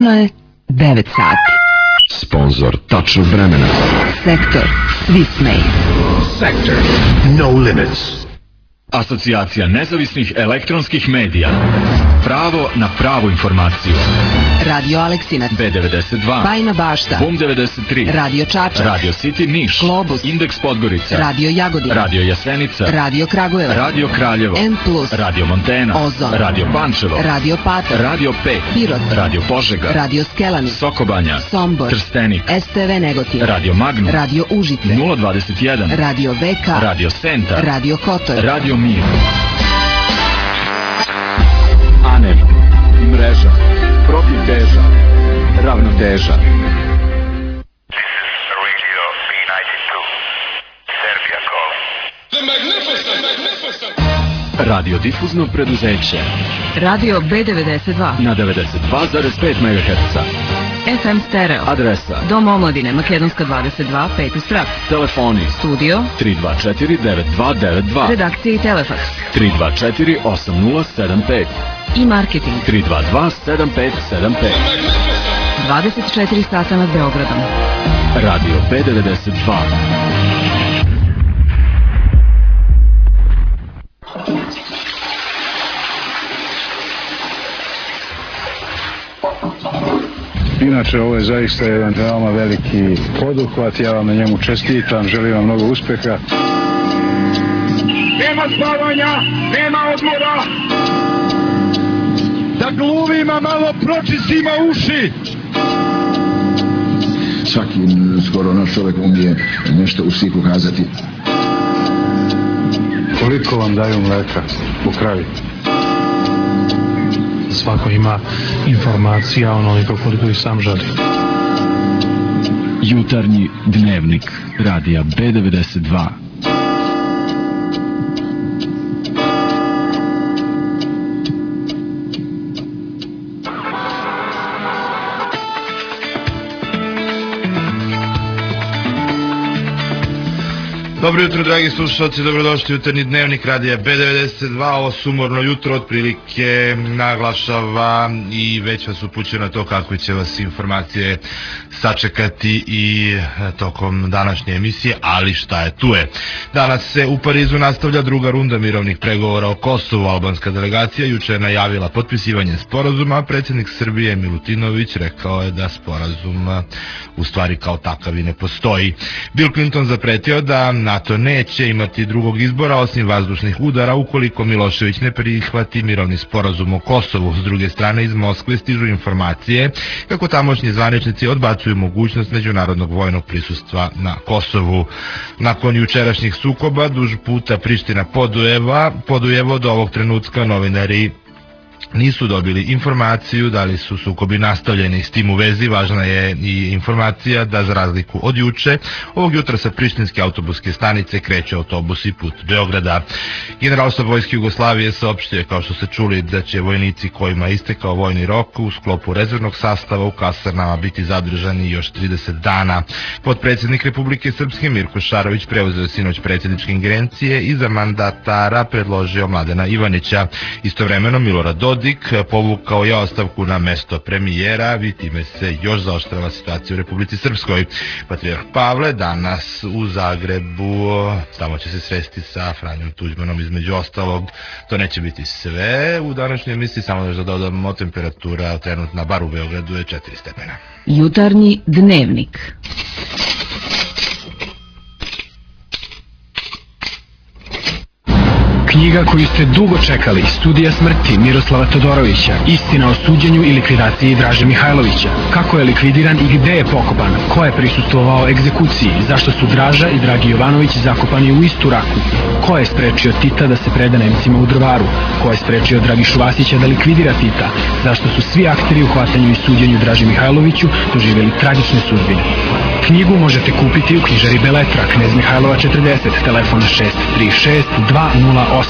je 9 sati. Sponzor tačnog vremena. Sektor, svi smeju. Sektor, no limits. Asocijacija nezavisnih elektronskih medija. Pravo na pravu informaciju. Radio Aleksinac, B92, Bajina Bašta, Bum 93, Radio Čačak, Radio City Niš, Globus, Indeks Podgorica, Radio Jagodina, Radio Jasenica, Radio Kragujevac, Radio Kraljevo, M+, Radio Montena, Ozon, Radio Pančevo, Radio Patak, Radio 5, Pirot, Radio Požega, Radio Skelanik, Sokobanja, Sombor, Trstenik, STV Negotin, Radio Magnum, Radio Užice, 021, Radio VK, Radio Senta, Radio Kotor, Radio Mir. ANEV, mreža, protivteža, ravnoteža. Radio difuzno preduzeće Radio B92, na 92,5 MHz. FM Stereo, Adresa Dom omladine, Makedonska 22, 5. sprat. telefoni Studio 324-9292, redakcija i telefaks 324-8075 i marketing 322-7575. 24 sata nad Beogradom. Radio B92. Inače, ovo je zaista jedan veoma veliki poduhvat, ja vam na njemu čestitam, želim vam mnogo uspeha. Nema spavanja, nema odmora. Da gluvima malo pročistimo uši. Svaki skoro naš čovjek umije nešto u stihu kazati. Koliko vam daju mleka u kravi? Svako ima informacija onoliko koliko ih sam želi. Jutarnji dnevnik radija B92. Dobro jutro, dragi slušalci, dobrodošli u jutarnji dnevnik radija B92. Ovo sumorno jutro otprilike naglašava i već vas upućuje na to kako će vas informacije sačekati i tokom današnje emisije, ali šta je tu je. Danas se u Parizu nastavlja druga runda mirovnih pregovora o Kosovu. Albanska delegacija juče je najavila potpisivanje sporazuma, a predsjednik Srbije Milutinović rekao je da sporazum u stvari kao takav i ne postoji. Bill Clinton zapretio da NATO neće imati drugog izbora osim vazdušnih udara ukoliko Milošević ne prihvati mirovni sporazum o Kosovu. S druge strane, iz Moskve stižu informacije kako tamošnji zvaničnici odbacuju mogućnost međunarodnog vojnog prisustva na Kosovu. Nakon jučerašnjih sukoba duž puta Priština-Podujevo do ovog trenutka novinari nisu dobili informaciju da li su sukobi nastavljeni. S tim u vezi važna je i informacija da za razliku od juče, ovog jutra sa prištinske autobuske stanice kreće autobusi put Beograda. Generalštab Vojske Jugoslavije saopštio, kao što ste čuli, da će vojnici kojima je istekao vojni rok u sklopu rezervnog sastava u kasarnama biti zadržani još 30 dana. Potpredsjednik Republike Srpske Mirko Šarović preuzeo sinoć predsjedničke ingerencije i za mandatara predložio Mladena Ivanića. Istovremeno Milorad Dodik povukao je ostavku na mesto premijera i time se još zaoštrava situacija u Republici Srpskoj. Patrijarh Pavle danas u Zagrebu, tamo će se sresti sa Franjom Tuđmanom između ostalog. To neće biti sve u današnjoj emisiji, samo još da dodamo, temperatura trenutna bar u Beogradu je 4 stepena. Jutarnji dnevnik. Knjiga koju ste dugo čekali, Studija smrti Miroslava Todorovića, istina o suđenju i likvidaciji Draže Mihajlovića. Kako je likvidiran i gde je pokopan? Ko je prisustvovao egzekuciji? Zašto su Draža i Dragi Jovanović zakopani u istu raku? Ko je sprečio Tita da se preda Nemcima u Drvaru? Ko je sprečio Dragišu Vasića da likvidira Tita? Zašto su svi akteri u hvatanju i suđenju Draži Mihajloviću doživjeli tragične sudbine? Knjigu možete kupiti u knjižari Beletra, Knez Mihajlova 40, telefon 636 208.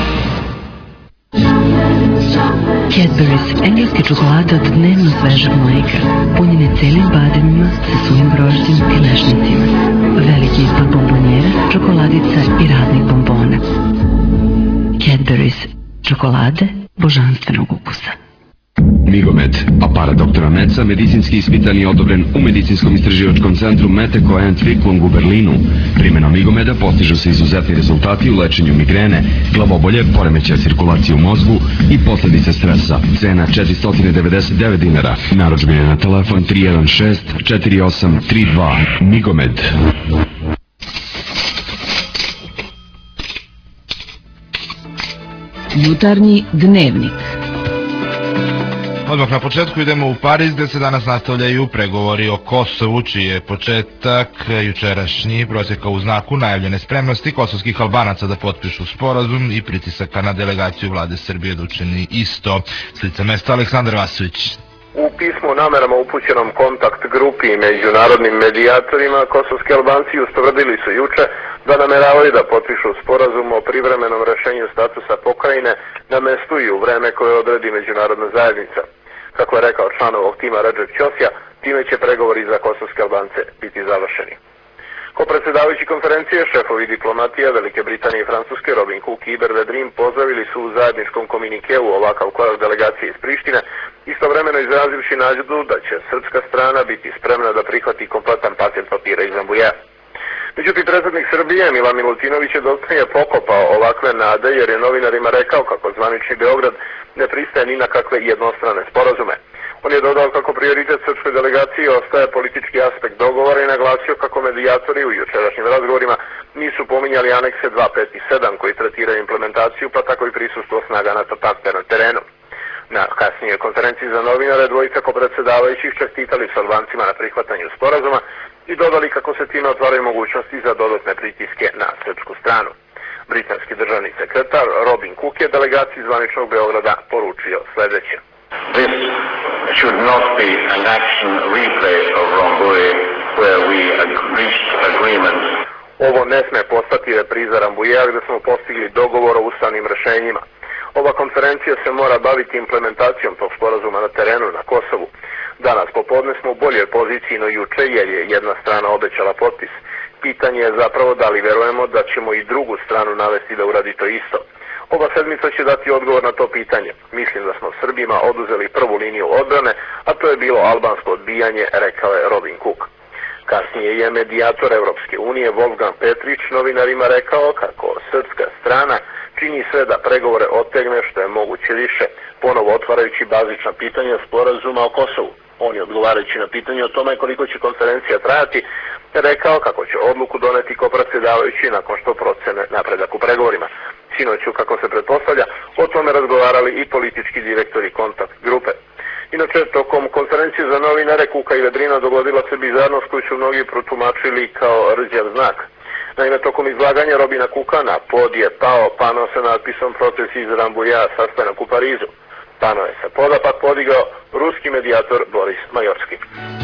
Cadbury's, engleske čokolade od dnevno svežeg mleka, punjene celim bademima sa sujim grožđem i lešnicima. Veliki izbor bombonjera, čokoladica i raznih bombona. Cadbury's, čokolade božanstvenog ukusa. Migomed, aparat doktora Meca, medicinski ispitan i odobren u medicinskom istraživačkom centru Meteko and Twicklung u Berlinu. Primenom Migomeda postižu se izuzetni rezultati u lečenju migrene, glavobolje, poremećaja cirkulacije u mozgu i posledice stresa. Cena 499 dinara. Narudžbine na telefon 316 4832. Migomed. Jutarnji dnevnik. Odmah na početku idemo u Pariz gde se danas nastavljaju pregovori o Kosovu, čiji je početak jučerašnji protekao u znaku najavljene spremnosti kosovskih Albanaca da potpišu sporazum i pritisaka na delegaciju vlade Srbije da učini isto. S lica mesta Aleksandar Vasović. U pismu o namerama upućenom kontakt grupi i međunarodnim medijatorima, kosovski Albanci ustvrdili su juče da nameravaju da potpišu sporazum o privremenom rešenju statusa pokrajine na mestu i u vreme koje odredi međunarodna zajednica. Kako je rekao član ovog tima Redžep Ćosija, time će pregovori za kosovske Albance biti završeni. Ko predsjedavajući konferencije, šefovi diplomatija Velike Britanije i Francuske Robin Cook i Iber Vedrin pozdravili su u zajedničkom komunikeu ovakav korak delegacije iz Prištine, istovremeno izrazivši nadu da će srpska strana biti spremna da prihvati kompletan paket papira iz Zambujeja. Međutim, predsjednik Srbije Milan Milutinović je dosta pokopao ovakve nade jer je novinarima rekao kako zvanični Beograd ne pristaje ni na kakve jednostrane sporazume. On je dodao kako prioritet srpskoj delegaciji ostaje politički aspekt dogovora i naglasio kako medijatori u jučerašnjim razgovorima nisu pominjali anekse 2, 5 i 7 koji tretiraju implementaciju, pa tako i prisustvo snaga NATO pakta na terenu. Na kasnije konferenciji za novinare dvojica ko predsjedavajućih čestitali s Albancima na prihvatanju sporazuma i dodali kako se time otvaraju mogućnosti za dodatne pritiske na srpsku stranu. Britanski državni sekretar Robin Cook je delegaciji zvaničnog Beograda poručio sljedeće. This should not be an action replay of Rambouillet where we reached agreements. Ovo ne sme postati repriza Rambouilleta gde smo postigli dogovor o ustavnim rešenjima. Ova konferencija se mora baviti implementacijom tog sporazuma na terenu na Kosovu. Danas popodne smo u boljoj poziciji no juče jer je jedna strana obećala potpis. Pitanje je zapravo da li verujemo da ćemo i drugu stranu navesti da uradi to isto. Ova sedmica će dati odgovor na to pitanje. Mislim da smo Srbima oduzeli prvu liniju odbrane, a to je bilo albansko odbijanje, rekao je Robin Cook. Kasnije je medijator Evropske unije Wolfgang Petrić novinarima rekao kako srpska strana čini sve da pregovore otegne što je moguće više, ponovo otvarajući bazična pitanja sporazuma o Kosovu. On je odgovarajući na pitanje o tome koliko će konferencija trajati, rekao kako će odluku doneti ko predsjedavajući nakon što procene napredak u pregovorima. Sinoću, kako se pretpostavlja, o tome razgovarali i politički direktori kontakt grupe. Inače, tokom konferencije za novinare Kuka i Vedrina dogodila se bizarnost koju su mnogi protumačili kao rđav znak. Naime, tokom izlaganja Robina Cooka na pod je pao pano sa natpisom proces iz Rambouilleta, sastanak u Parizu. Pano je sa poda pak podigao ruski medijator Boris Majorski.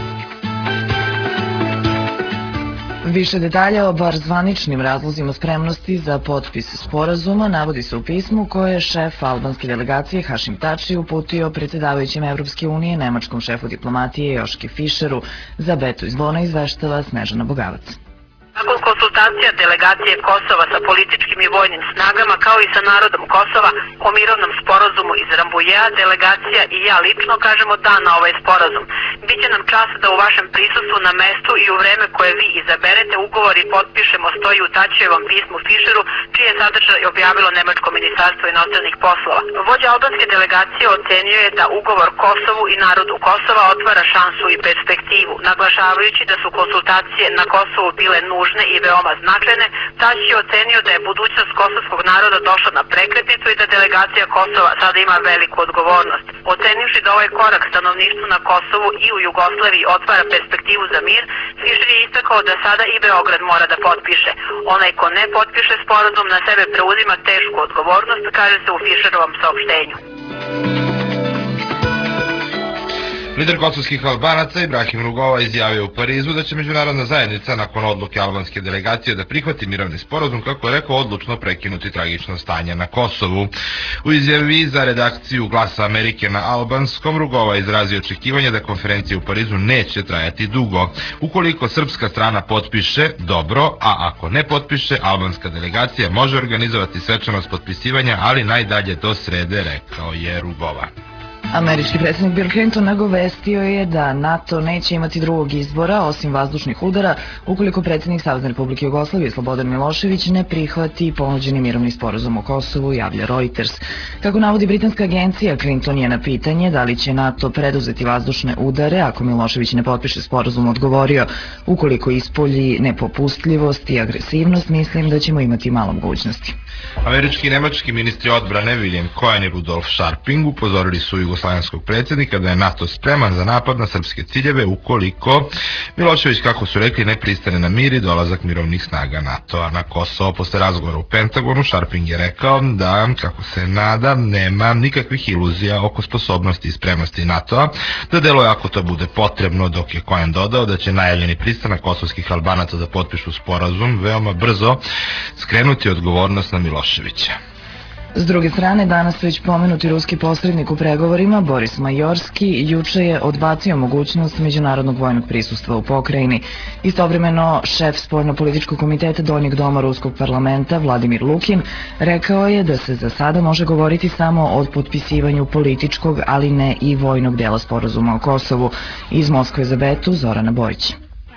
Više detalja o bar zvaničnim razlozima spremnosti za potpis sporazuma navodi se u pismu koje je šef albanske delegacije Hašim Tači uputio predsjedavajućem Evropske unije, nemačkom šefu diplomatije Joški Fischeru. Za Betu iz Bona izveštava Snežana Bogavac. Nakon konsultacija delegacije Kosova sa političkim i vojnim snagama kao i sa narodom Kosova o mirovnom sporazumu iz Rambouilleta, delegacija i ja lično kažemo da na ovaj sporazum. Biće nam čast da u vašem prisustvu na mestu i u vreme koje vi izaberete ugovor i potpišemo, stoji u Tačijevom pismu Fischeru, čije sadržaj objavilo Nemačko ministarstvo inostranih poslova. Vođa albanske delegacije ocenio je da ugovor Kosovu i narodu Kosova otvara šansu i perspektivu, naglašavajući da su konsultacije na Kosovu bile nužne i veoma značajne. Tači je ocenio da je budućnost kosovskog naroda došla na prekretnicu i da delegacija Kosova sada ima veliku odgovornost. Ocenivši da ovaj korak stanovništvu na Kosovu i u Jugoslaviji otvara perspektivu za mir, Fischer je istakao da sada i Beograd mora da potpiše. Onaj ko ne potpiše sporazum na sebe preuzima tešku odgovornost, kaže se u Fischerovom saopštenju. Lider kosovskih Albanaca Ibrahim Rugova izjavio u Parizu da će međunarodna zajednica nakon odluke albanske delegacije da prihvati mirovni sporazum, kako je rekao, odlučno prekinuti tragično stanje na Kosovu. U izjavi za redakciju Glasa Amerike na albanskom, Rugova izrazio očekivanje da konferencija u Parizu neće trajati dugo. Ukoliko srpska strana potpiše, dobro, a ako ne potpiše, albanska delegacija može organizovati svečanost potpisivanja, ali najdalje do srede, rekao je Rugova. Američki predsjednik Bill Clinton nagovestio je da NATO neće imati drugog izbora osim vazdušnih udara ukoliko predsjednik Savezne Republike Jugoslavije Slobodan Milošević ne prihvati ponuđeni mirovni sporazum o Kosovu, javlja Reuters. Kako navodi britanska agencija, Clinton je na pitanje da li će NATO preduzeti vazdušne udare ako Milošević ne potpiše sporazum odgovorio: ukoliko ispolji nepopustljivost i agresivnost, mislim da ćemo imati malo mogućnosti. Američki i nemački ministri odbrane William Cohen i Rudolf Scharping upozorili su jugoslovenskog predsjednika da je NATO spreman za napad na srpske ciljeve ukoliko Milošević, kako su rekli, ne pristane na mir i dolazak mirovnih snaga NATO-a na Kosovo. Posle razgovora u Pentagonu, Scharping je rekao da, kako se nada, nema nikakvih iluzija oko sposobnosti i spremnosti NATO-a da deluje ako to bude potrebno, dok je Cohen dodao da će najavljeni pristanak kosovskih Albanaca da potpišu sporazum veoma brzo skrenuti odgovornost na Miloševića. S druge strane, danas već pomenuti ruski posrednik u pregovorima Boris Majorski juče je odbacio mogućnost međunarodnog vojnog prisustva u pokrajini. Istovremeno, šef spoljno-političkog komiteta Donjeg doma ruskog parlamenta Vladimir Lukin rekao je da se za sada može govoriti samo o potpisivanju političkog, ali ne i vojnog dela sporazuma o Kosovu. Iz Moskve za Betu, Zorana Bojić.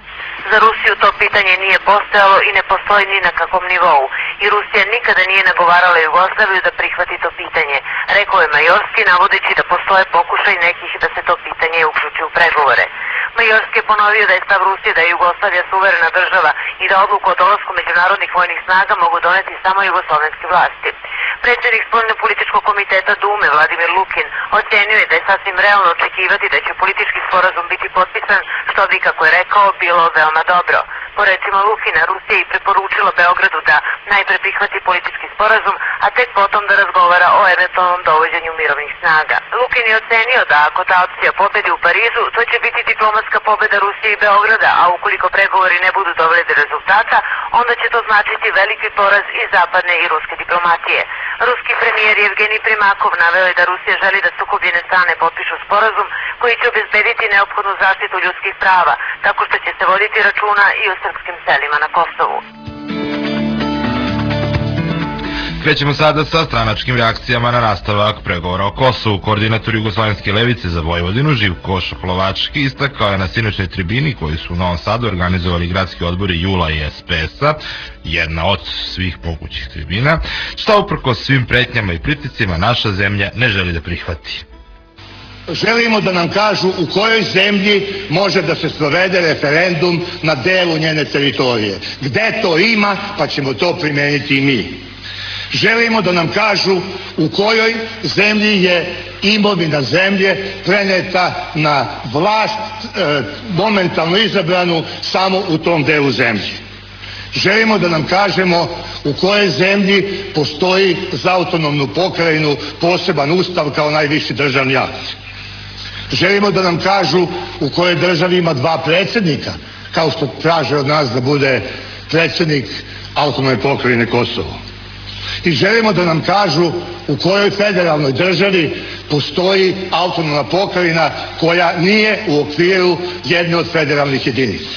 Za Rusiju to pitanje nije postojalo i ne postoji ni na kakvom nivou. I Rusija nikada nije nagovarala Jugoslaviju da prihvati to pitanje, rekao je Majorski, navodeći da postoje pokušaj nekih da se to pitanje uključi u pregovore. Majorski je ponovio da je stav Rusije da je Jugoslavija suverena država i da odluku o dolasku međunarodnih vojnih snaga mogu doneti samo jugoslovenske vlasti. Predsjednik spoljno-političkog komiteta Dume Vladimir Lukin ocenio je da je sasvim realno očekivati da će politički sporazum biti potpisan, što bi, kako je rekao, bilo veoma dobro. Po recima Lukina, Rusija je preporučila Beogradu da najpre prihvati politički sporazum, a tek potom da razgovara o eventualnom dovođenju mirovnih snaga. Lukin je ocenio da ako ta opcija pobedi u Parizu, to će biti diplomatska pobeda Rusije i Beograda, a ukoliko pregovori ne budu doveli do rezultata, onda će to značiti veliki poraz i zapadne i ruske diplomatije. Ruski premijer Evgenij Primakov naveo je da Rusija želi da sukobljene strane potpišu sporazum koji će obezbediti neophodnu zaštitu ljudskih prava, tako što će se voditi računa i o srpskim selima na Kosovu. Krećemo sada sa stranačkim reakcijama na nastavak pregovora o Kosovu. Koordinator Jugoslovenske levice za Vojvodinu Živko Šoplovački istakao je na sinoćnoj tribini koju su u Novom Sadu organizovali gradski odbori Jula i SPS-a, jedna od svih mogućih tribina, šta uprkos svim pretnjama i pritiscima naša zemlja ne želi da prihvati. Želimo da nam kažu u kojoj zemlji može da se sprovede referendum na delu njene teritorije. Gde to ima, pa ćemo to primeniti i mi. Želimo da nam kažu u kojoj zemlji je imovina zemlje preneta na vlast momentalno izabranu samo u tom delu zemlje. Želimo da nam kažemo u kojoj zemlji postoji za autonomnu pokrajinu poseban ustav kao najviši državni akt. Želimo da nam kažu u kojoj državi ima dva predsjednika, kao što traže od nas da bude predsjednik autonomne pokrajine Kosovo. I želimo da nam kažu u kojoj federalnoj državi postoji autonomna pokrajina koja nije u okviru jedne od federalnih jedinica.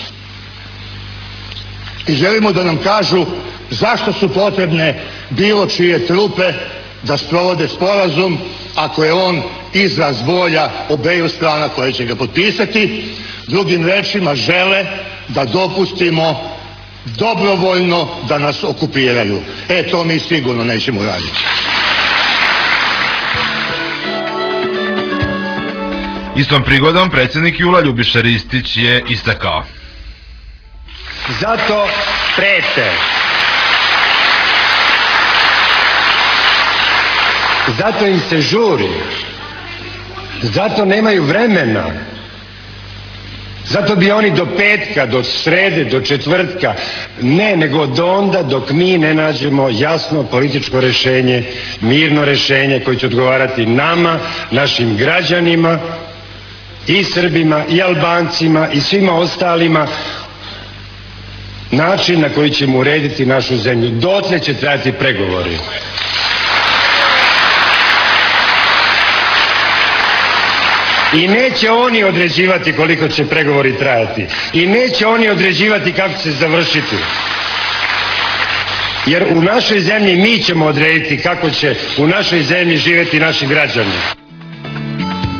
I želimo da nam kažu zašto su potrebne bilo čije trupe da sprovode sporazum ako je on izraz volja obeju strana koje će ga potpisati. Drugim rečima, žele da dopustimo dobrovoljno da nas okupiraju. To mi sigurno nećemo raditi. Istom prigodom predsjednik Jula Ljubiša Ristić je istakao: zato prete. Zato im se žuri. Zato nemaju vremena. Zato bi oni do petka, do srede, do četvrtka, ne, nego do onda dok mi ne nađemo jasno političko rješenje, mirno rješenje koje će odgovarati nama, našim građanima, i Srbima, i Albancima, i svima ostalima, način na koji ćemo urediti našu zemlju. Dotle će trajati pregovori. I neće oni određivati koliko će pregovori trajati. I neće oni određivati kako će se završiti. Jer u našoj zemlji mi ćemo odrediti kako će u našoj zemlji živjeti naši građani.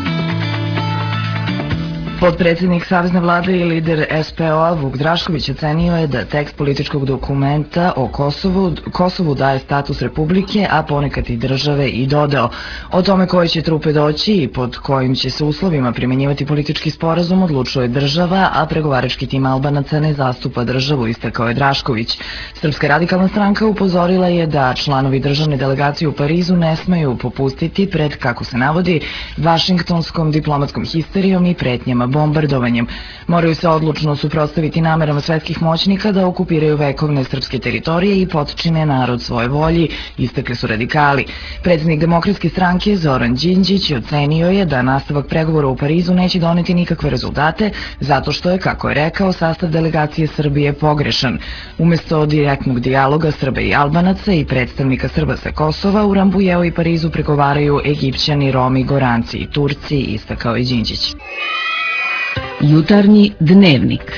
Potpredsjednik Savezne vlade i lider SPO-a Vuk Drašković ocenio je da tekst političkog dokumenta o Kosovu daje status republike, a ponekad i države, i dodao. O tome koje će trupe doći i pod kojim će se uslovima primjenjivati politički sporazum odlučuje država, a pregovarački tim Albanaca ne zastupa državu, istakao je Drašković. Srpska radikalna stranka upozorila je da članovi državne delegacije u Parizu ne smeju popustiti pred, kako se navodi, vašingtonskom diplomatskom histerijom i pretnjama bombardovanjem. Moraju se odlučno suprotstaviti namerama svetskih moćnika da okupiraju vekovne srpske teritorije i potčine narod svoje volji, istakli su radikali. Predsjednik Demokratske stranke Zoran Đinđić ocenio je da nastavak pregovora u Parizu neće doneti nikakve rezultate, zato što je, kako je rekao, sastav delegacije Srbije pogrešan. Umesto direktnog dijaloga Srba i Albanaca i predstavnika Srba sa Kosova, u Rambujeu i Parizu pregovaraju Egipćani, Romi, Goranci i Turci, istakao je Đinđić. Jutarnji dnevnik.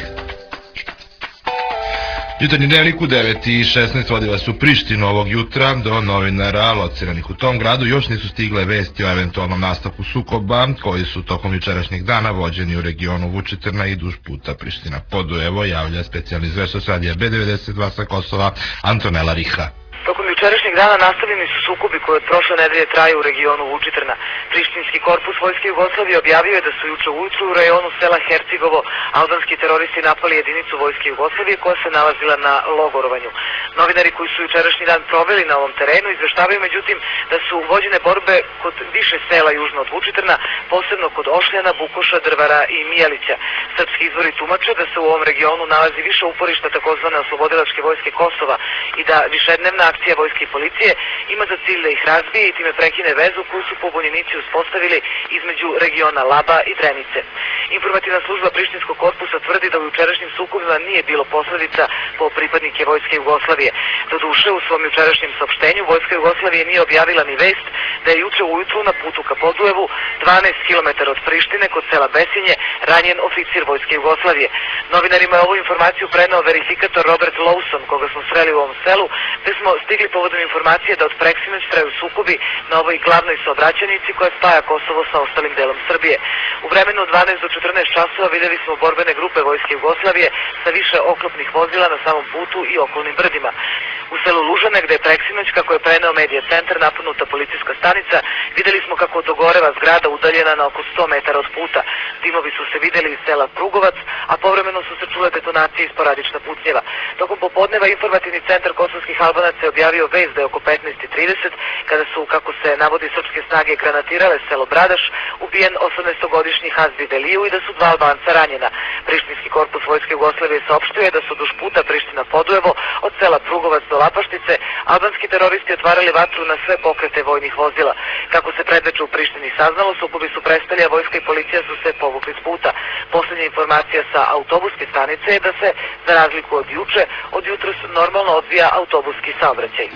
Jutarnji dnevnik u 9:16 vodi vas u Prištinu ovog jutra. Do novinara lociranih u tom gradu još nisu stigle vesti o eventualnom nastavku sukoba koji su tokom jučerašnjeg dana vođeni u regionu Vučitrna i duž puta Priština-Podujevo, javlja specijalni izveštač radija B92 sa Kosova Antonela Riha. Tokom jučerašnjeg dana nastavljeni su sukobi koji od prošle nedelje traju u regionu Vučitrna. Prištinski korpus Vojske Jugoslavije objavio je da su juče ujutru u rajonu sela Hercigovo albanski teroristi napali jedinicu Vojske Jugoslavije koja se nalazila na logorovanju. Novinari koji su jučerašnji dan proveli na ovom terenu izveštavaju međutim da su vođene borbe kod više sela južno od Vučitrna, posebno kod Ošljana, Bukoša, Drvara i Mijelića. Srpski izvori tumače da se u ovom regionu nalazi više uporišta takozvane oslobodilačke vojske Kosova i da višednevna akcija vojske i policije ima za cilj da ih razbije i time prekine vezu koju su pobunjenici uspostavili između regiona Laba i Drenice. Informativna služba Prištinskog korpusa tvrdi da u jučerašnjim sukobima nije bilo posledica po pripadnike Vojske Jugoslavije. Doduše, u svom jučerašnjem saopštenju Vojska Jugoslavije nije objavila ni vest da je juče ujutru na putu ka Podujevu, 12 km od Prištine kod sela Besinje, ranjen oficir Vojske Jugoslavije. Novinarima je ovu informaciju preneo verifikator Robert Lawson, koga smo sreli u ovom selu, te smo stigli povodom informacije da od preksinoć traju sukobi na ovoj glavnoj saobraćajnici koja spaja Kosovo sa ostalim delom Srbije. U vremenu od 12 do 14 časova videli smo borbene grupe Vojske Jugoslavije sa više oklopnih vozila na samom putu i okolnim brdima. U selu Lužane, gde je preksinoć, kako je preneo Medija centar, napadnuta policijska stanica, videli smo kako dogoreva zgrada udaljena na oko 100 metara od puta. Dimovi su se videli iz sela Prugovac, a povremeno su se čule detonacije i sporadična pucnjeva. Tokom popodneva informativni centar kosovskih Albanaca je objavio vest da je oko 15:30, kada su, kako se navodi, srpske snage granatirale selo Bradaš, ubijen 18-godišnji Hazbi Deliju i da su 2 Albanca ranjena. Prištinski korpus Vojske Jugoslavije saopštio je da su duž puta Priština-Podujevo od sela Prugovac do Lapaštice albanski teroristi otvarali vatru na sve pokrete vojnih vozila. Kako se predveče u Prištini saznalo, sukobi su prestali, a vojska i policija su se povukli s puta. Poslednja informacija sa autobuske stanice je da se, za razliku od juče, od jutros normalno odvija autobuski saobraćaj.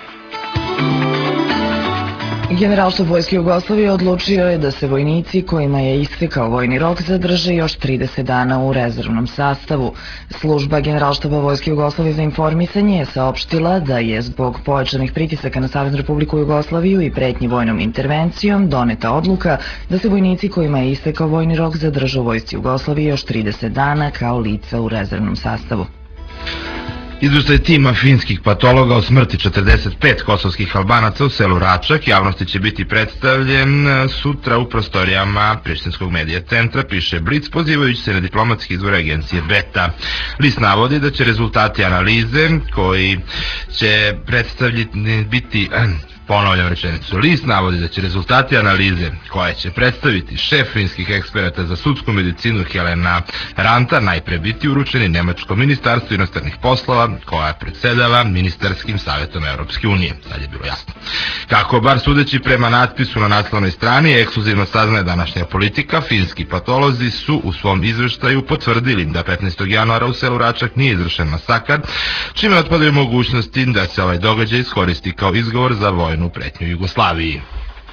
Generalštab Vojske Jugoslavije odlučio je da se vojnici kojima je istekao vojni rok zadrže još 30 dana u rezervnom sastavu. Služba Generalštaba Vojske Jugoslavije za informisanje je saopštila da je zbog pojačanih pritisaka na Saveznu Republiku Jugoslaviju i pretnji vojnom intervencijom doneta odluka da se vojnici kojima je istekao vojni rok zadrže u Vojsci Jugoslavije još 30 dana kao lica u rezervnom sastavu. Izveštaj tima finskih patologa o smrti 45 kosovskih Albanaca u selu Račak javnosti će biti predstavljen sutra u prostorijama Prištinskog medija centra, piše Blic, pozivajući se na diplomatski izvor agencije Beta. List navodi da će rezultati analize koji će biti... Ponavljam rečenicu. List navodi da će rezultati analize koje će predstaviti šef finskih eksperata za sudsku medicinu Helena Ranta najpre biti uručeni Nemačkom ministarstvu inostranih poslova koja predsedava ministarskim savjetom Europske unije. Sad je bilo jasno. Kako bar sudeći prema natpisu na naslovnoj strani ekskluzivno saznaje današnja Politika, finski patolozi su u svom izveštaju potvrdili da 15. januara u selu Račak nije izvršen masakar, čime otpadaju mogućnosti da se ovaj događaj iskoristi kao izgovor za vojnu pretnju Jugoslaviji.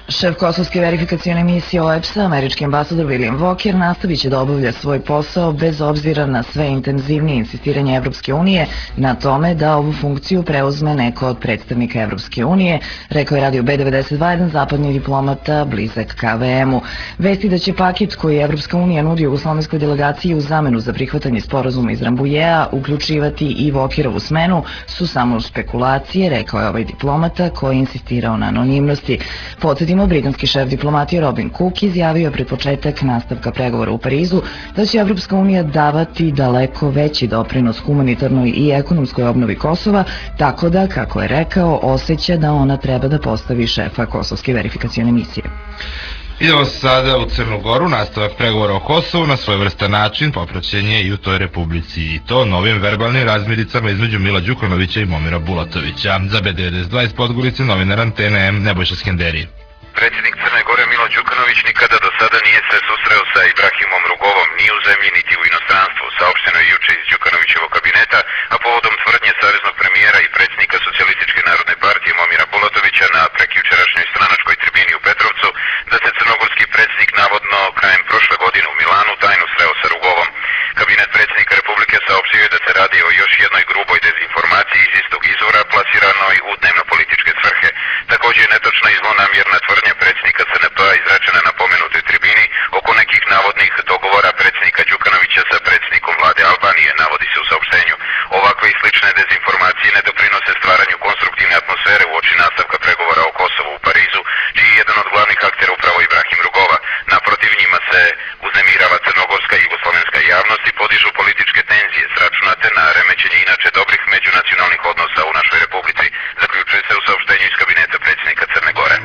Šef kosovske verifikacione misije OEBS-a, američki ambasador William Walker, nastavit će da obavlja svoj posao bez obzira na sve intenzivnije insistiranje Evropske unije na tome da ovu funkciju preuzme neko od predstavnika Evropske unije, rekao je radio B92 jedan zapadni diplomata blizak KVM-u. Vesti da će paket koji Evropska unija nudi jugoslovenskoj delegaciji u zamenu za prihvatanje sporazuma iz Rambujea uključivati i Walkerovu smenu su samo spekulacije, rekao je ovaj diplomata koji je insistirao na anonimnosti. Podsjetimo, britanski šef diplomatije Robin Cook izjavio pred početak nastavka pregovora u Parizu da će Evropska unija davati daleko veći doprinos humanitarnoj i ekonomskoj obnovi Kosova, tako da, kako je rekao, osjeća da ona treba da postavi šefa kosovske verifikacione misije. Idemo sada u Crnu Goru, nastavak pregovora o Kosovu na svojevrstan način popraćen je i u toj republici, i to novim verbalnim razmiricama između Mila Đukanovića i Momira Bulatovića. Za B92 iz Podgorice novinar Antene M Nebojša Skenderi. Predsjednik Crne Gore Milo Đukanović nikada do sada nije se susreo sa Ibrahimom Rugovom ni u zemlji niti u inostranstvu, saopšteno je juče iz Đukanovićevog kabineta, a povodom tvrdnje saveznog premijera i predsjednika Socijalističke narodne partije Momira Bulatovića na prekjučerašnjoj stranačkoj tribini u Petrovcu da se crnogorski predsjednik navodno krajem prošle godine u Milanu tajno sreo sa Rugovom. Kabinet predsjednika Republike saopštio je da se radi o još jednoj gruboj dezinformaciji iz istog izvora plasiranoj u dnevno-političke svrhe. Također je netočna i zlonamjerna tvrdnja predsjednika CNP-a izrečena na pomenutoj tribini oko nekih navodnih dogovora predsjednika Đukanovića sa predsjednikom vlade Albanije, navodi se u saopštenju. Ovakve i slične dezinformacije ne doprinose stvaranju konstruktivne atmosfere u oči nastavka pregovora o Kosovu u Parizu, čiji je jedan od glavnih aktera upravo Ibrahim Rugova. Naprotiv, njima se uznemirava crnogorska i jugoslovenska javnost i podižu političke tenzije sračunate na remećenje inače dobrih međunacionalnih odnosa u našoj republici, zaključuje se u saopštenju iz kabineta predsjednika Crne Gore.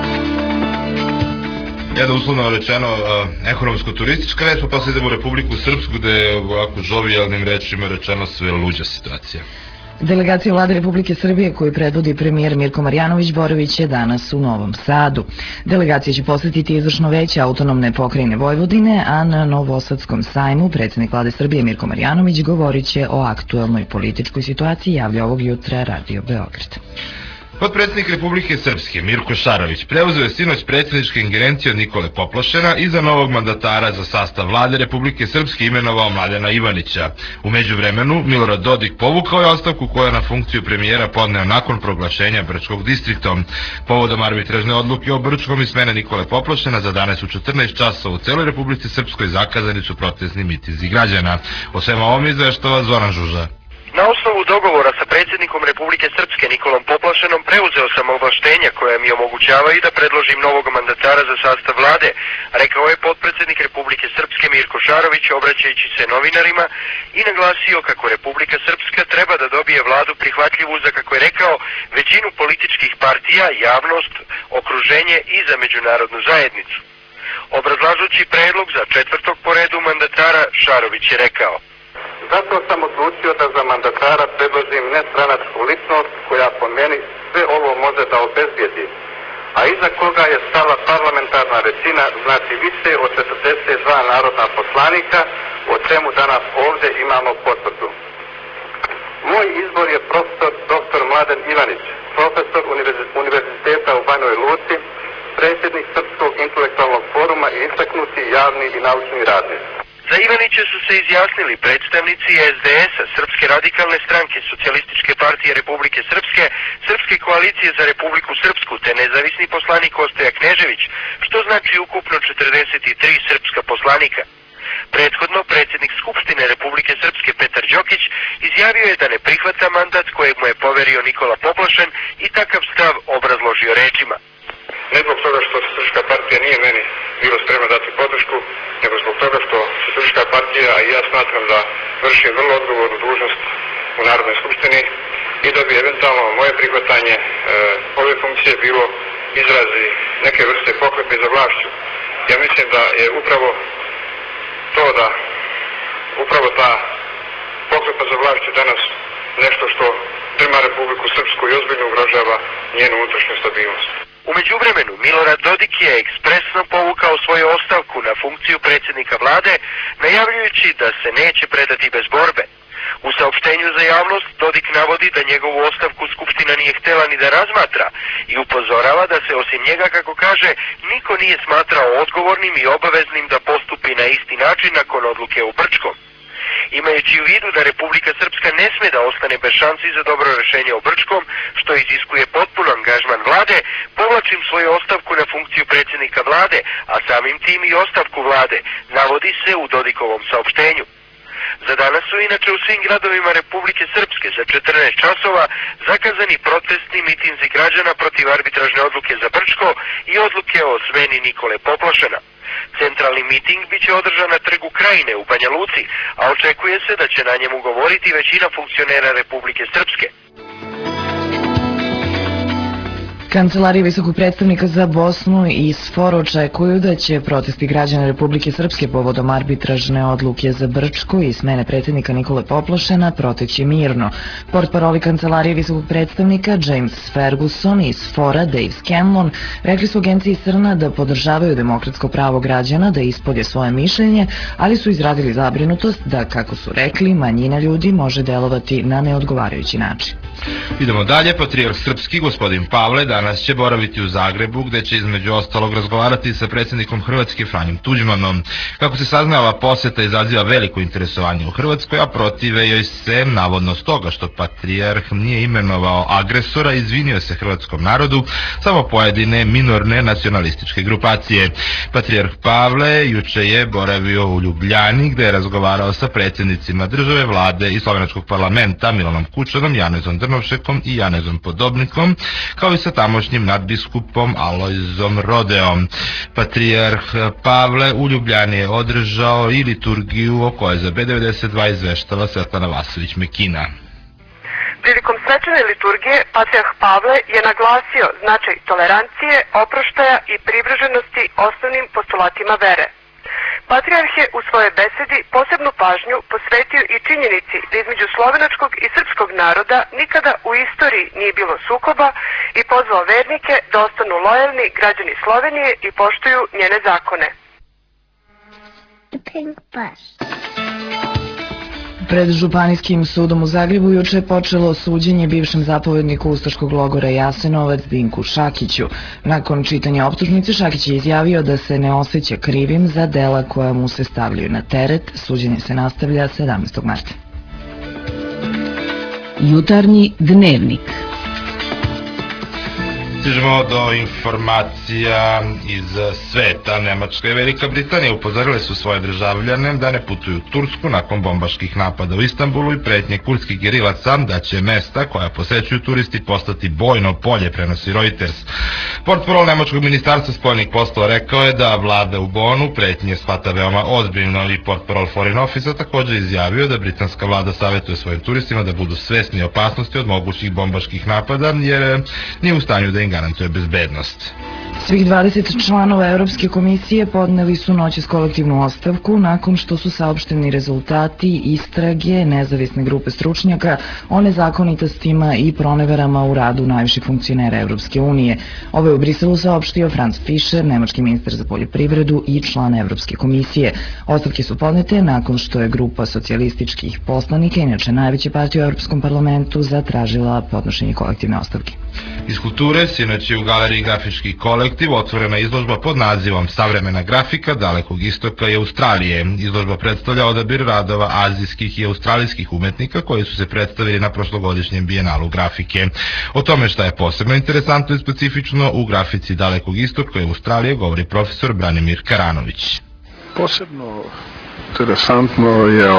Jedna uslovno rečeno ekonomsko-turistička vest, pa se idemo u Republiku Srpsku, gde je ovako žovijalnim rečima rečeno sve luđa situacija. Delegacija vlade Republike Srbije koju predvodi premijer Mirko Marjanović boraviće danas u Novom Sadu. Delegacija će posjetiti izvršno veće autonomne pokrajine Vojvodine, a na Novosadskom sajmu predsjednik vlade Srbije Mirko Marjanović govorit će o aktuelnoj političkoj situaciji, javlja ovog jutra Radio Beograd. Potpredsjednik Republike Srpske Mirko Šarović preuzeo je sinoć predsjedničke ingerencije od Nikole Poplošena i za novog mandatara za sastav vlade Republike Srpske imenovao Mladena Ivanića. U međuvremenu Milorad Dodik povukao je ostavku koju je na funkciju premijera podneo nakon proglašenja Brčkog distriktom. Povodom arbitražne odluke o Brčkom i smene Nikole Poplošena za danas u 14 časova u celoj Republici Srpskoj zakazani su protestni mitinzi građana. O svema ovom izveštava Zoran Žuža. Na osnovu dogovora sa predsjednikom Republike Srpske Nikolom Poplošenom preuzeo sam ovlaštenja koja mi omogućavaju da predložim novog mandatara za sastav vlade, rekao je potpredsjednik Republike Srpske Mirko Šarović obraćajući se novinarima i naglasio kako Republika Srpska treba da dobije vladu prihvatljivu za, kako je rekao, većinu političkih partija, javnost, okruženje i za međunarodnu zajednicu. Obrazlažući predlog za četvrtog po redu mandatara, Šarović je rekao: Zato sam odlučio da za mandatara predložim nestranačku ličnost koja po meni sve ovo može da obezbijedi, a iza koga je stala parlamentarna većina, znači više od 42 narodna poslanika, o čemu danas ovdje imamo potvrdu. Moj izbor je profesor dr. Mladen Ivanić, profesor Univerziteta u Banjoj Luci, predsjednik Srpskog intelektualnog foruma i istaknuti javni i naučni radnik. Za Ivanića su se izjasnili predstavnici SDS-a, Srpske radikalne stranke, Socijalističke partije Republike Srpske, Srpske koalicije za Republiku Srpsku te nezavisni poslanik Ostoja Knežević, što znači ukupno 43 srpska poslanika. Prethodno, predsjednik Skupštine Republike Srpske Petar Đokić izjavio je da ne prihvata mandat kojeg mu je poverio Nikola Poplošen i takav stav obrazložio rečima: Ne zbog toga što Socijalistička partija nije meni bilo spremna dati podršku, nego zbog toga što Socijalistička partija, a i ja smatram da vrši vrlo odgovornu dužnost u Narodnoj skupštini i da bi eventualno moje prihvatanje ove funkcije bilo izrazi neke vrste pohlepe za vlašću. Ja mislim da je upravo to da upravo ta pohlepa za vlašću danas nešto što drma Republiku Srpsku i ozbiljno ugrožava njenu unutrašnju stabilnost. U međuvremenu, Milorad Dodik je ekspresno povukao svoju ostavku na funkciju predsjednika vlade, najavljujući da se neće predati bez borbe. U saopštenju za javnost Dodik navodi da njegovu ostavku Skupština nije htela ni da razmatra i upozorava da se osim njega, kako kaže, niko nije smatrao odgovornim i obaveznim da postupi na isti način nakon odluke u Brčkom. Imajući u vidu da Republika Srpska ne sme da ostane bez šansi za dobro rešenje o Brčkom, što iziskuje potpun angažman vlade, povlačim svoju ostavku na funkciju predsjednika vlade, a samim tim i ostavku vlade, navodi se u Dodikovom saopštenju. Za danas su inače u svim gradovima Republike Srpske za 14 časova zakazani protestni mitinzi građana protiv arbitražne odluke za Brčko i odluke o smeni Nikole Poplašana. Centralni miting biće održan na Trgu Krajine u Banja Luci, a očekuje se da će na njemu govoriti većina funkcionera Republike Srpske. Kancelarije visokog predstavnika za Bosnu i SFOR očekuju da će protesti građana Republike Srpske povodom arbitražne odluke za Brčko i smene predsjednika Nikole Poplašena proteći mirno. Portparoli Kancelarije visokog predstavnika James Ferguson i SFOR-a Dave Scanlon rekli su agenciji Srna da podržavaju demokratsko pravo građana da ispolje svoje mišljenje, ali su izrazili zabrinutost da, kako su rekli, manjina ljudi može delovati na neodgovarajući način. Idemo dalje, patrijarh srpski gospodin Pavle danas će boraviti u Zagrebu, gde će između ostalog razgovarati sa predsjednikom Hrvatske Franjom Tuđmanom. Kako se saznava, posjeta izaziva veliko interesovanje u Hrvatskoj, a protive joj se navodno stoga što patrijarh nije imenovao agresora i izvinio se hrvatskom narodu, samo pojedine minorne nacionalističke grupacije. Patrijarh Pavle juče je boravio u Ljubljani, gde je razgovarao sa predsjednicima države, vlade i slovenačkog parlamenta Milanom Kučanom, Janezom Drnovšekom i Janezom Podobnikom, kao i sa tamošnjim nadbiskupom Alojzom Rodeom. Patrijarh Pavle u Ljubljani je održao i liturgiju o kojoj za B92 izveštava Svetlana Vasović-Mekina. Prilikom svečane liturgije patrijarh Pavle je naglasio značaj tolerancije, oproštaja i privrženosti osnovnim postulatima vere. Patrijarh je u svojoj besedi posebnu pažnju posvetio i činjenici da između slovenačkog i srpskog naroda nikada u istoriji nije bilo sukoba i pozvao vernike da ostanu lojalni građani Slovenije i poštuju njene zakone. Pred Županijskim sudom u Zagrebu juče je počelo suđenje bivšem zapovedniku ustaškog logora Jasenovac Dinku Šakiću. Nakon čitanja optužnice, Šakić je izjavio da se ne osjeća krivim za dela koja mu se stavljaju na teret. Suđenje se nastavlja 17. marta. Jutarnji dnevnik. Stižemo do informacija iz sveta. Nemačka i Velika Britanija upozorile su svoje državljane da ne putuju u Tursku nakon bombaških napada u Istanbulu i pretnje kurdskih gerilaca da će mesta koja posećuju turisti postati bojno polje, prenosi Reuters. Portparol Nemačkog ministarstva spoljnih poslova rekao je da vlada u Bonu pretnje shvata veoma ozbiljno i portparol Foreign Office također izjavio da britanska vlada savjetuje svojim turistima da budu svesni opasnosti od mogućih bombaških napada jer nije u stanju da im garantuje bezbednost. Svih 20 članova Europske komisije podneli su noćas kolektivnu ostavku nakon što su saopšteni rezultati istrage nezavisne grupe stručnjaka o nezakonitostima i proneverama u radu najviših funkcionera Europske unije. Ovo je u Briselu saopštio Franz Fischer, nemački ministar za poljoprivredu i član Europske komisije. Ostavke su podnete nakon što je grupa socijalističkih poslanika, inače najveće partije u Europskom parlamentu, zatražila podnošenje kolektivne ostavke. Iz kulture, sinoć je u galeriji Grafički kolektiv otvorena izložba pod nazivom Savremena grafika Dalekog istoka i Australije. Izložba predstavlja odabir radova azijskih i australijskih umetnika koji su se predstavili na prošlogodišnjem bijenalu grafike. O tome šta je posebno interesantno i specifično u grafici Dalekog istoka i Australije govori profesor Branimir Karanović. Posebno interesantno je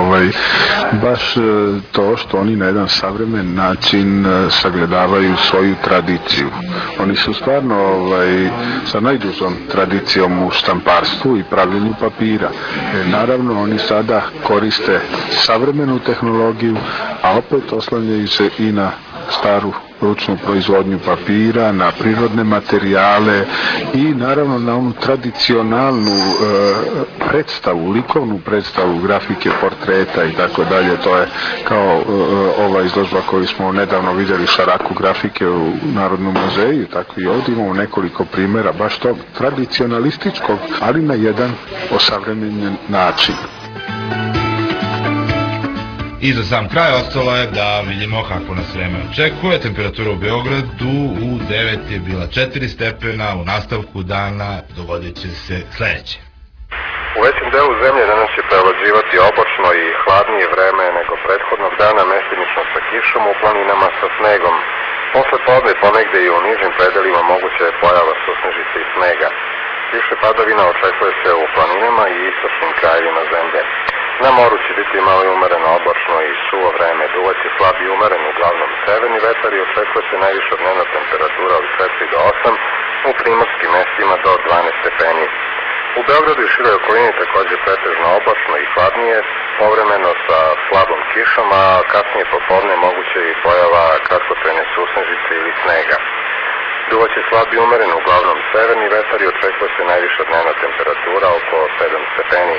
baš to što oni na jedan savremen način sagledavaju svoju tradiciju. Oni su stvarno sa najdužom tradicijom u štamparstvu i pravljenju papira. Naravno, oni sada koriste savremenu tehnologiju, a opet oslanjaju se i na staru ručnu proizvodnju papira, na prirodne materijale i naravno na onu tradicionalnu predstavu, likovnu predstavu grafike, portreta i tako dalje. To je kao ova izložba koju smo nedavno vidjeli, šaraku grafike u Narodnom muzeju, tako i ovdje imamo nekoliko primjera baš tog tradicionalističkog, ali na jedan osavremenjen način. I za sam kraj ostalo je da vidimo kako nas vreme očekuje. Temperatura u Beogradu u 9 je bila 4 stepena, u nastavku dana dogodit će se sledeće. U većem delu zemlje danas će prevlađivati oblačno i hladnije vreme nego prethodnog dana, mestimično sa kišom, u planinama sa snegom. Posle podne ponegde i u nižim predelima moguća je pojava susnežice i snega. Više padavina očekuje se u planinama i istočnim krajevima zemlje. Na moru će biti malo i umereno oblačno i suvo vreme, duvaće slab i umeren uglavnom severni vetar i očekuje se najviša dnevna temperatura od 4 do 8, u primorskim mestima do 12 stepeni. U Beogradu i široj okolini takođe pretežno oblačno i hladnije, povremeno sa slabom kišom, a kasnije popodne moguće i pojava kratkotrajne susnežice ili snega. Duvaće slab i umeren uglavnom severni vetar i očekuje se najviša dnevna temperatura oko 7 stepeni.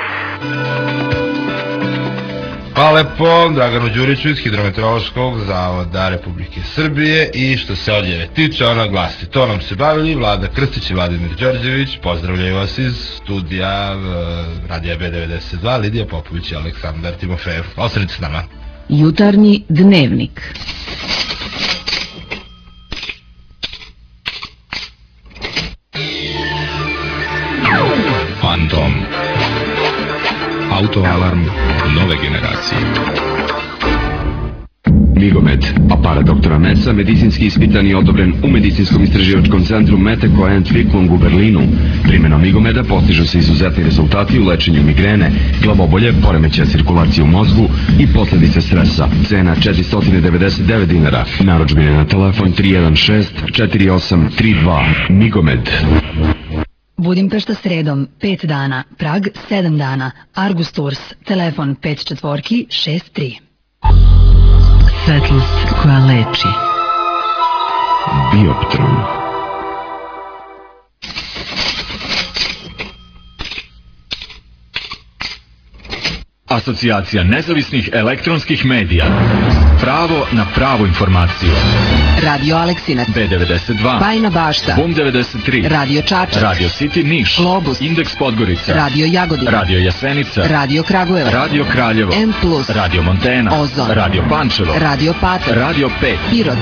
Hvala lepo Draganu Đuriću iz Hidrometeorološkog zavoda Republike Srbije. I što se odjave tiče, ona glasi: to nam se bavili Vlada Krstić i Vladimir Đorđević. Pozdravljaju vas iz studija Radija B92 Lidija Popović i Aleksandar Timofejev. Ostanite s nama. Jutarnji dnevnik. Fantom. Autoalarm nove generacije. Migomed, aparat doktora Meca, medicinski ispitan i odobren u medicinskom istraživačkom centru Meteko and Viklung u Berlinu. Primenom Migomeda postižu se izuzetni rezultati u lečenju migrene, glavobolje, poremećaja cirkulacije u mozgu i posledice stresa. Cena 499 dinara. Narudžbine na telefon 316 4832. Migomed. Budimpešta sredom 5 dana, Prag 7 dana, Argus Tours, telefon 5463. Svetlost koja leči. Bioptron. Asocijacija nezavisnih elektronskih medija. Pravo na pravu informaciju. Radio Aleksinac, B92, Bajina Bašta, Bum 93, Radio Čačak, Radio City Niš, Globus, Indeks Podgorica, Radio Jagodina, Radio Jasenica, Radio Kragujevac, Radio Kraljevo, M+, Radio Montena, Ozon, Radio Pančevo, Radio Patak, Radio 5, Pirot,